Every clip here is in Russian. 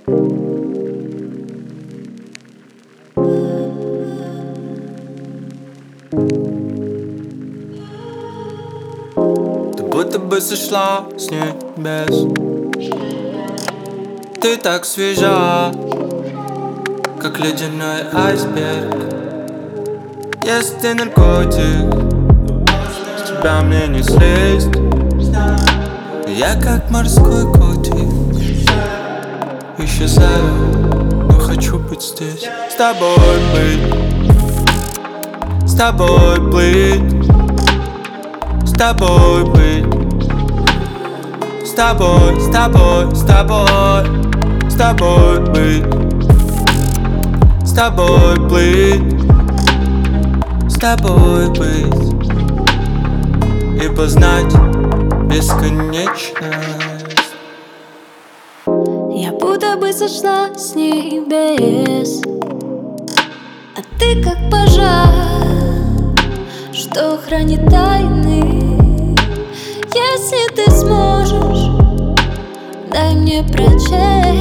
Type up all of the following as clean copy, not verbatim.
Ты будто бы сошла с небес. Ты так свежа, как ледяной айсберг. Если ты наркотик, с тебя мне не слезть. Я как морской котик, исчезаю, но хочу быть здесь. С тобой быть, с тобой плыть, с тобой быть, с тобой, с тобой, с тобой, с тобой быть, с тобой плыть, с тобой быть и познать бесконечность. Я будто бы сошла с небес, а ты как пожар, что хранит тайны. Если ты сможешь, дай мне прочесть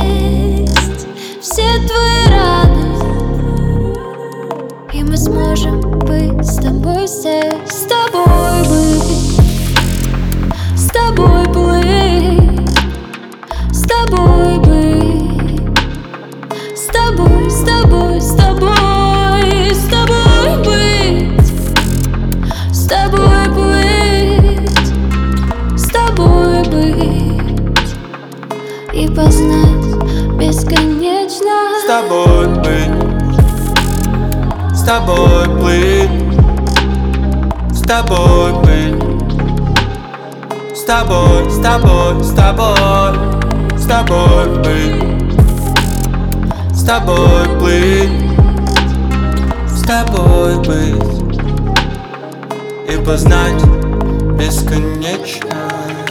все твои раны, и мы сможем быть с тобой здесь. С тобой быть, с тобой плыть, с тобой быть, с тобой, с тобой, с тобой, с тобой быть, с тобой плыть, с тобой быть и познать бесконечно. С тобой быть, с тобой плыть, с тобой быть, с тобой, с тобой, с тобой, с тобой быть, с тобой плыть, с тобой быть и познать бесконечность.